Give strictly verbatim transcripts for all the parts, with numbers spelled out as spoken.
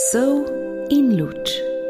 Sol in luč.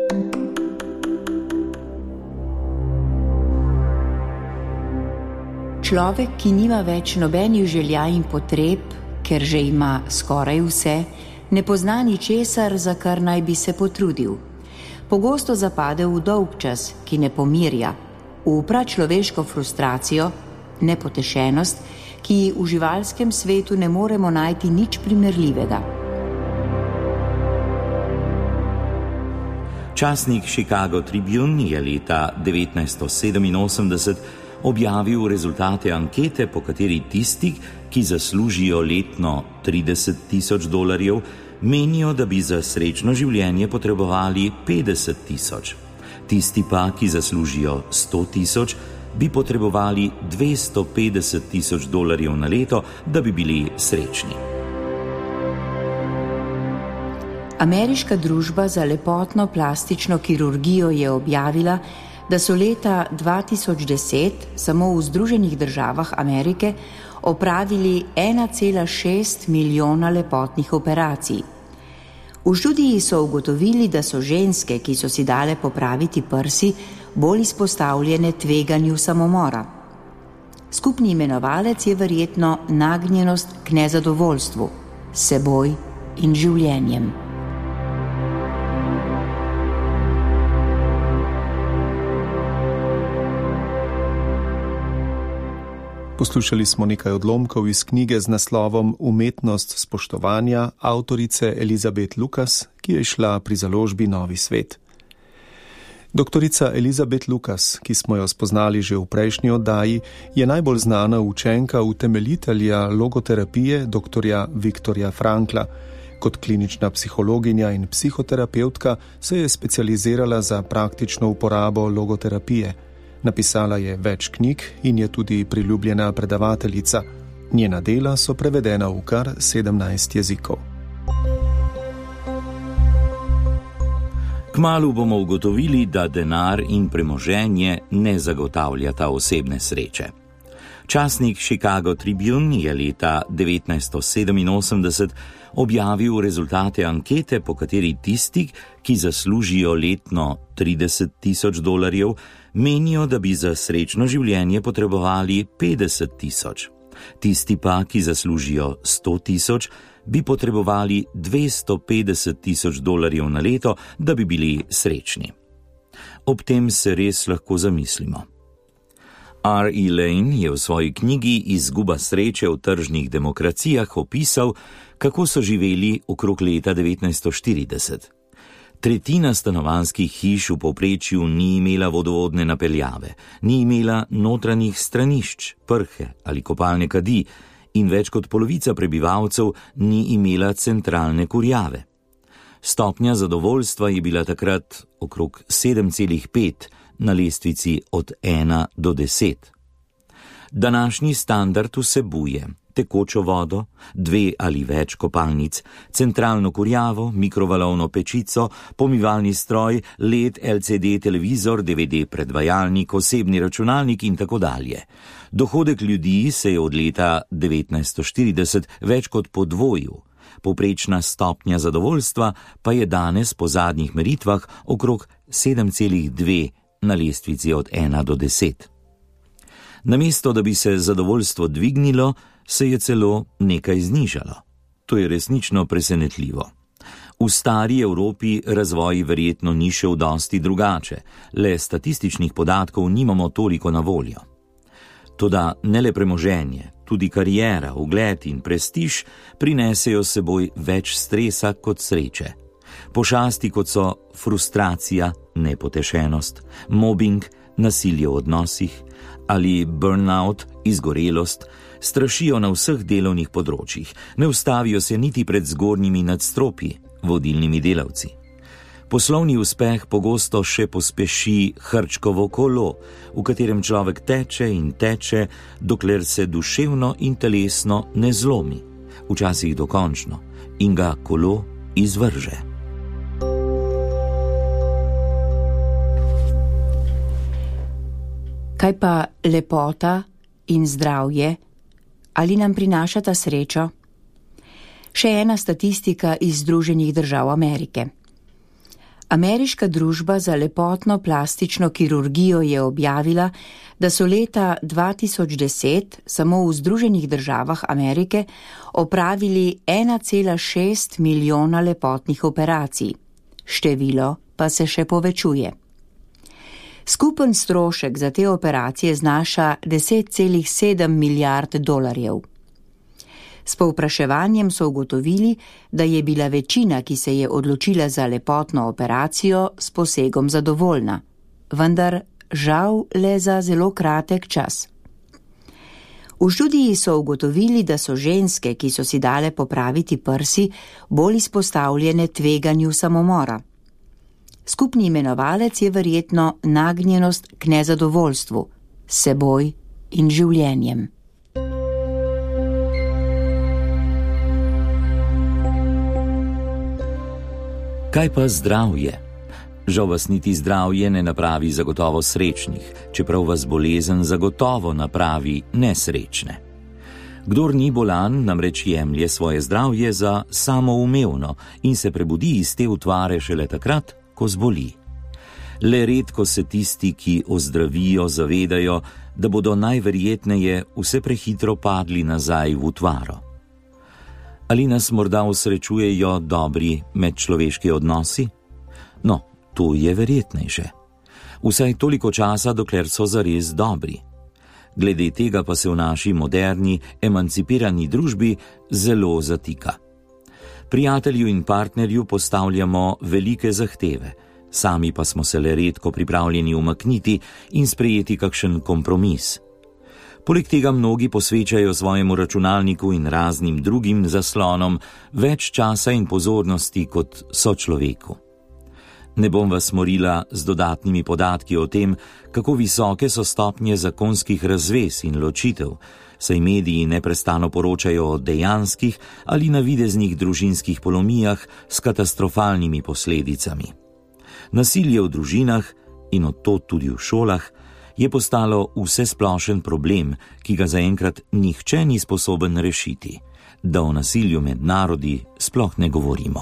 Človek, ki nima več nobenih želja in potreb, ker že ima skoraj vse, ne pozna ničesar, za kar naj bi se potrudil. Pogosto zapade v dolgčas, ki ne pomirja, v pračloveško frustracijo, nepotešenost, ki v živalskem svetu ne moremo najti nič primerljivega. Časnik Chicago Tribune je leta devetnajststo sedeminosemdeset objavil rezultate ankete, po kateri tisti, ki zaslužijo letno trideset tisoč dolarjev, menijo, da bi za srečno življenje potrebovali petdeset tisoč. Tisti pa, ki zaslužijo sto tisoč, bi potrebovali dvesto petdeset tisoč dolarjev na leto, da bi bili srečni. Ameriška družba za lepotno plastično kirurgijo je objavila, da so leta dva tisoč deset samo v Združenih državah Amerike opravili ena cela šest milijona lepotnih operacij. V študiji so ugotovili, da so ženske, ki so si dale popraviti prsi, bolj izpostavljene tveganju samomora. Skupni imenovalec je verjetno nagnjenost k nezadovoljstvu s seboj in življenjem. Poslušali smo nekaj odlomkov iz knjige z naslovom Umetnost spoštovanja avtorice Elizabeth Lucas, ki je šla pri založbi Novi svet. Doktorica Elizabeth Lucas, ki smo jo spoznali že v prejšnji oddaji, je najbolj znana učenka utemeljitelja logoterapije doktorja Viktorja Frankla. Kot klinična psihologinja in psihoterapevtka se je specializirala za praktično uporabo logoterapije. Napisala je več knjig in je tudi priljubljena predavateljica. Njena dela so prevedena v kar sedemnajst jezikov. Kmalu bomo ugotovili, da denar in premoženje ne zagotavljata osebne sreče. Časnik Chicago Tribune je leta devetnajststo sedeminosemdeset objavil rezultate ankete, po kateri tisti, ki zaslužijo letno trideset tisoč dolarjev, menijo, da bi za srečno življenje potrebovali petdeset tisoč. Tisti pa, ki zaslužijo sto tisoč, bi potrebovali dvesto petdeset tisoč dolarjev na leto, da bi bili srečni. Ob tem se res lahko zamislimo. R. E. Lane je v svoji knjigi Izguba sreče v tržnih demokracijah opisal, kako so živeli okrog leta devetnajststo štirideset. Tretjina stanovanjskih hiš v povprečju ni imela vodovodne napeljave, ni imela notranjih stranišč, prhe ali kopalne kadi in več kot polovica prebivalcev ni imela centralne kurjave. Stopnja zadovoljstva je bila takrat okrog sedem celih pet na lestvici od ena do deset. Današnji standard vsebuje tekočo vodo, dve ali več kopalnic, centralno kurjavo, mikrovalovno pečico, pomivalni stroj, L E D, L C D televizor, D V D predvajalnik, osebni računalnik in tako dalje. Dohodek ljudi se je od leta devetnajststo štirideset več kot podvojil. Povprečna stopnja zadovoljstva pa je danes po zadnjih meritvah okrog sedem celih dve na lestvici od ena do deset. Namesto, da bi se zadovoljstvo dvignilo, se je celo nekaj znižalo. To je resnično presenetljivo. V stari Evropi razvoj verjetno ni šel dosti drugače, le statističnih podatkov nimamo toliko na voljo. Toda ne le premoženje, tudi kariera, ugled in prestiž prinesejo s seboj več stresa kot sreče. Pošasti, kot so frustracija, nepotešenost, mobbing, nasilje v odnosih ali burnout, izgorelost, strašijo na vseh delovnih področjih, ne ustavijo se niti pred zgornjimi nadstropji, vodilnimi delavci. Poslovni uspeh pogosto še pospeši hrčkovo kolo, v katerem človek teče in teče, dokler se duševno in telesno ne zlomi, včasih dokončno, in ga kolo izvrže. Kaj pa lepota in zdravje? Ali nam prinašata srečo? Še ena statistika iz Združenih držav Amerike. Ameriška družba za lepotno plastično kirurgijo je objavila, da so leta dva tisoč deset samo v Združenih državah Amerike opravili ena cela šest milijona lepotnih operacij. Število pa se še povečuje. Skupen strošek za te operacije znaša deset cela sedem milijard dolarjev. S povpraševanjem so ugotovili, da je bila večina, ki se je odločila za lepotno operacijo, s posegom zadovoljna, vendar žal le za zelo kratek čas. V študiji so ugotovili, da so ženske, ki so si dale popraviti prsi, bolj izpostavljene tveganju samomora. Skupni imenovalec je verjetno nagnjenost k nezadovoljstvu s seboj in življenjem. Kaj pa zdravje? Žal vas niti zdravje ne napravi zagotovo srečnih, čeprav vas bolezen zagotovo napravi nesrečne. Kdor ni bolan, namreč jemlje svoje zdravje za samoumevno in se prebudi iz te utvare šele takrat, ko zboli. Le redko se tisti, ki ozdravijo, zavedajo, da bodo najverjetneje vse prehitro padli nazaj v utvaro. Ali nas morda osrečujejo dobri medčloveški odnosi? No, to je verjetnejše. Vsaj toliko časa, dokler so zares dobri. Glede tega pa se v naši moderni, emancipirani družbi zelo zatika. Prijatelju in partnerju postavljamo velike zahteve, sami pa smo se le redko pripravljeni umakniti in sprejeti kakšen kompromis. Poleg tega mnogi posvečajo svojemu računalniku in raznim drugim zaslonom več časa in pozornosti kot sočloveku. Ne bom vas morila z dodatnimi podatki o tem, kako visoke so stopnje zakonskih razvez in ločitev, saj mediji neprestano poročajo o dejanskih ali navideznih družinskih polomijah s katastrofalnimi posledicami. Nasilje v družinah in odtod tudi v šolah je postalo vsesplošen problem, ki ga zaenkrat nihče ni sposoben rešiti, da o nasilju med narodi sploh ne govorimo.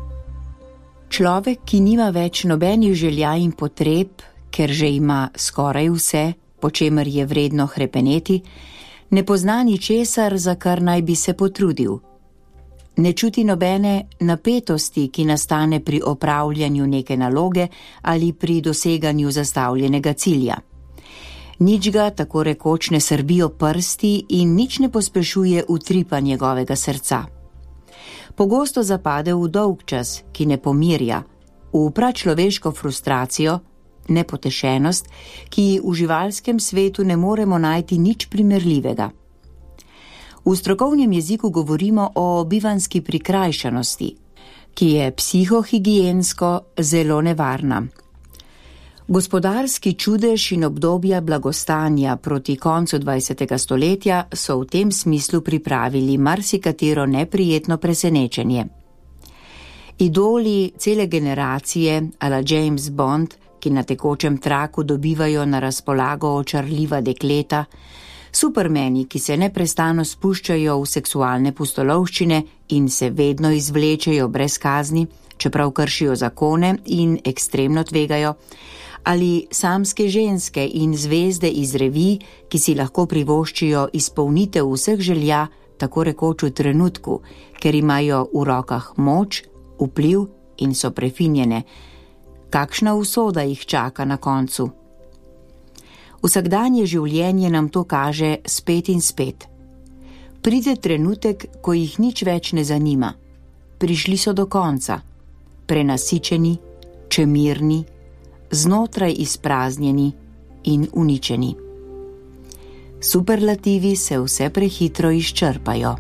Človek, ki nima več nobenih želja in potreb, ker že ima skoraj vse, po čemer je vredno hrepeneti, ne pozna ničesar, za kar naj bi se potrudil. Ne čuti nobene napetosti, ki nastane pri opravljanju neke naloge ali pri doseganju zastavljenega cilja. Nič ga tako rekoč ne srbijo prsti in nič ne pospešuje utripa njegovega srca. Pogosto zapade v dolgčas, ki ne pomirja, upra človeško frustracijo, nepotešenost, ki v živalskem svetu ne moremo najti nič primerljivega. V strokovnem jeziku govorimo o bivanski prikrajšanosti, ki je psihohigiensko zelo nevarna. Gospodarski čudež in obdobja blagostanja proti koncu dvajsetega stoletja so v tem smislu pripravili marsikatero neprijetno presenečenje. Idoli cele generacije, ala James Bond, ki na tekočem traku dobivajo na razpolago očarljiva dekleta, supermeni, ki se neprestano spuščajo v seksualne pustolovščine in se vedno izvlečejo brez kazni, čeprav kršijo zakone in ekstremno tvegajo, ali samske ženske in zvezde iz revij, ki si lahko privoščijo izpolnitev vseh želja, tako rekoč v trenutku, ker imajo v rokah moč, vpliv in so prefinjene. Kakšna usoda jih čaka na koncu? Vsakdanje življenje nam to kaže spet in spet. Pride trenutek, ko jih nič več ne zanima. Prišli so do konca, prenasičeni, čemirni, znotraj izpraznjeni in uničeni. Superlativi se vse prehitro izčrpajo.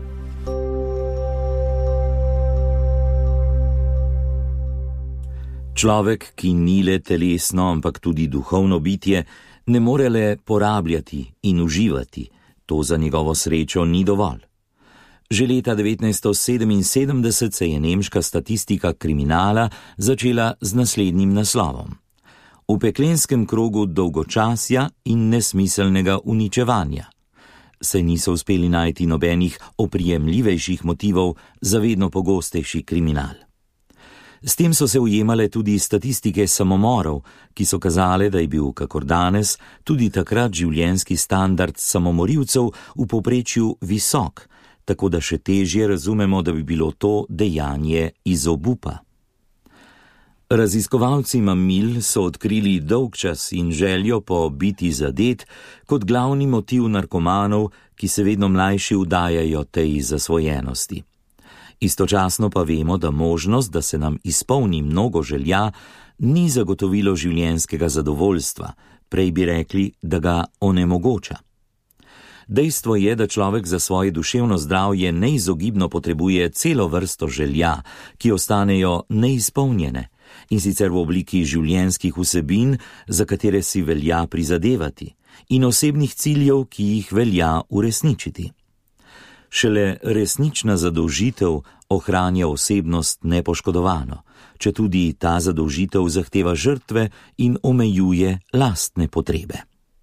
Človek, ki ni le telesno, ampak tudi duhovno bitje, ne more le porabljati in uživati. To za njegovo srečo ni dovolj. Že leta devetnajststo sedeminsedemdeset se je nemška statistika kriminala začela z naslednjim naslovom: V peklenskem krogu dolgočasja in nesmiselnega uničevanja. Se niso uspeli najti nobenih oprijemljivejših motivov za vedno pogostejši kriminal. S tem so se ujemale tudi statistike samomorov, ki so kazale, da je bil, kakor danes, tudi takrat življenjski standard samomorilcev v povprečju visok, tako da še težje razumemo, da bi bilo to dejanje iz obupa. Raziskovalci mamil so odkrili dolgčas in željo po biti zadet kot glavni motiv narkomanov, ki se vedno mlajši vdajajo tej zasvojenosti. Istočasno pa vemo, da možnost, da se nam izpolni mnogo želja, ni zagotovilo življenjskega zadovoljstva, prej bi rekli, da ga onemogoča. Dejstvo je, da človek za svoje duševno zdravje neizogibno potrebuje celo vrsto želja, ki ostanejo neizpolnjene, in sicer v obliki življenjskih vsebin, za katere si velja prizadevati, in osebnih ciljev, ki jih velja uresničiti. Šele resnična zadolžitev ohranja osebnost nepoškodovano, če tudi ta zadolžitev zahteva žrtve in omejuje lastne potrebe.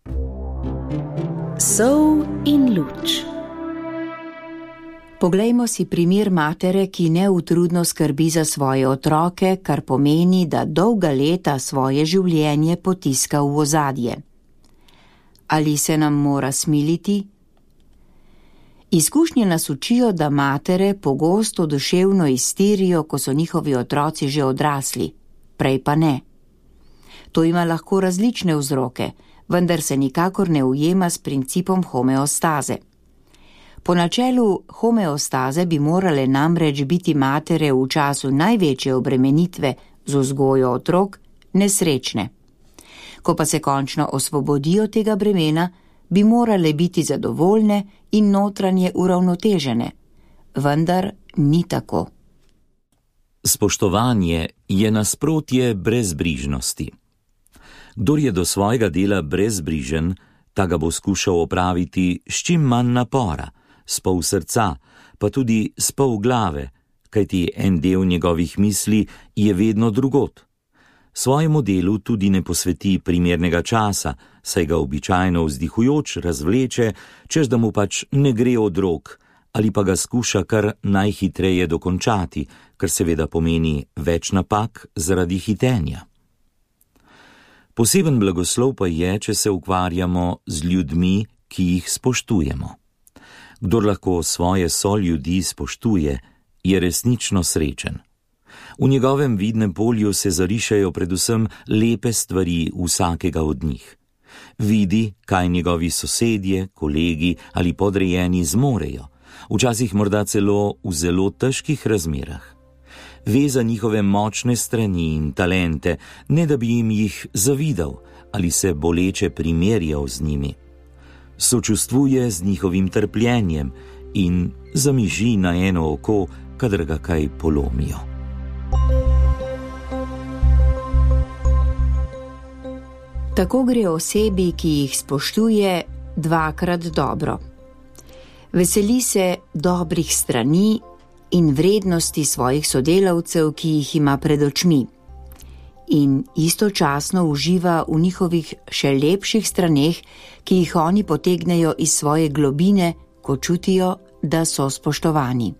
Sol in luč. Poglejmo si primer matere, ki neutrudno skrbi za svoje otroke, kar pomeni, da dolga leta svoje življenje potiska v ozadje. Ali se nam mora smiliti? Izkušnje nas učijo, da matere pogosto duševno iztirijo, ko so njihovi otroci že odrasli, prej pa ne. To ima lahko različne vzroke, vendar se nikakor ne ujema s principom homeostaze. Po načelu homeostaze bi morale namreč biti matere v času največje obremenitve z vzgojo otrok nesrečne. Ko pa se končno osvobodijo tega bremena, bi morale biti zadovoljne in notranje uravnotežene, vendar ni tako. Spoštovanje je nasprotje brezbrižnosti. Kdor je do svojega dela brezbrižen, ta ga bo skušal opraviti s čim manj napora, s pol srca, pa tudi s pol glave, kajti en del njegovih misli je vedno drugod. Svojemu delu tudi ne posveti primernega časa, saj ga običajno vzdihujoč razvleče, češ da mu pač ne gre od rok, ali pa ga skuša kar najhitreje dokončati, kar seveda pomeni več napak zaradi hitenja. Poseben blagoslov pa je, če se ukvarjamo z ljudmi, ki jih spoštujemo. Kdor lahko svoje soljudi spoštuje, je resnično srečen. V njegovem vidnem polju se zarišajo predvsem lepe stvari vsakega od njih. Vidi, kaj njegovi sosedje, kolegi ali podrejeni zmorejo, včasih morda celo v zelo težkih razmerah. Ve za njihove močne strani in talente, ne da bi jim jih zavidal ali se boleče primerjal z njimi. Sočustvuje z njihovim trpljenjem in zamiži na eno oko, kadar ga kaj polomijo. Tako gre osebi, ki jih spoštuje, dvakrat dobro. Veseli se dobrih strani in vrednosti svojih sodelavcev, ki jih ima pred očmi, in istočasno uživa v njihovih še lepših straneh, ki jih oni potegnejo iz svoje globine, ko čutijo, da so spoštovani.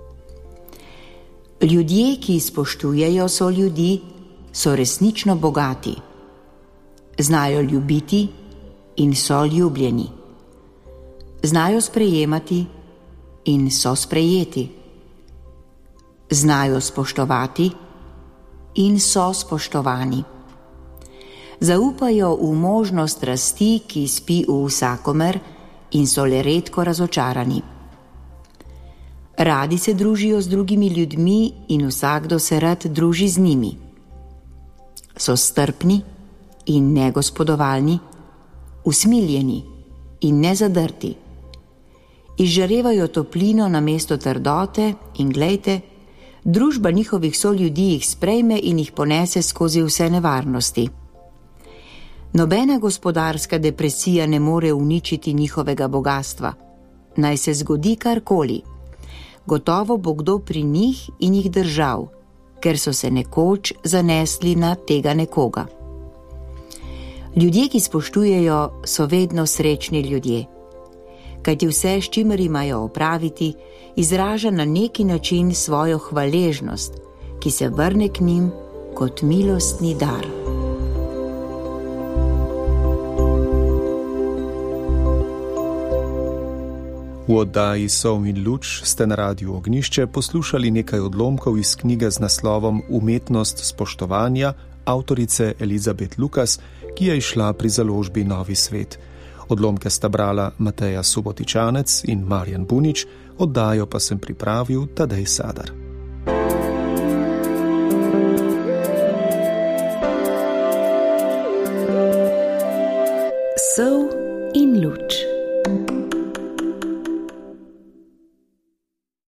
Ljudje, ki spoštujejo soljudi, so resnično bogati. Znajo ljubiti in so ljubljeni. Znajo sprejemati in so sprejeti. Znajo spoštovati in so spoštovani. Zaupajo v možnost rasti, ki spi v vsakomer, in so le redko razočarani. Radi se družijo z drugimi ljudmi in vsakdo se rad druži z njimi. So strpni in negospodovalni, usmiljeni in nezadrti. Izžarevajo toplino namesto trdote in glejte, družba njihovih soljudi jih sprejme in jih ponese skozi vse nevarnosti. Nobena gospodarska depresija ne more uničiti njihovega bogastva. Naj se zgodi karkoli. Gotovo bo kdo pri njih in jih držal, ker so se nekoč zanesli na tega nekoga. Ljudje, ki spoštujejo, so vedno srečni ljudje, kajti vse, s čimer imajo opraviti, izraža na neki način svojo hvaležnost, ki se vrne k njim kot milostni dar. V oddaji Sol in luč ste na Radiu Ognjišče poslušali nekaj odlomkov iz knjige z naslovom Umetnost spoštovanja avtorice Elizabeth Lucas, ki je izšla pri založbi Novi svet. Odlomke sta brala Mateja Subotičanec in Marjan Bunič, oddajo pa sem pripravil Tadej Sadar.